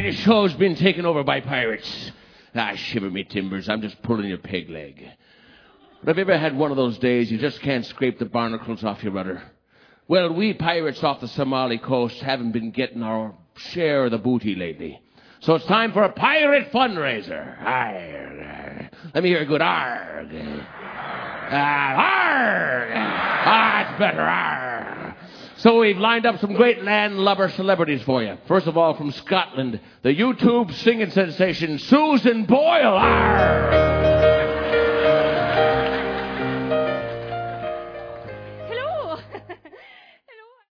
the show's been taken over by pirates. Shiver me timbers, I'm just pulling your peg leg. But have you ever had one of those days you just can't scrape the barnacles off your rudder? Well, we pirates off the Somali coast haven't been getting our share of the booty lately. So it's time for a pirate fundraiser. Arrgh. Let me hear a good arg. Arg. It's better. Arg. So we've lined up some great landlubber celebrities for you. First of all, from Scotland, the YouTube singing sensation Susan Boyle. Arg.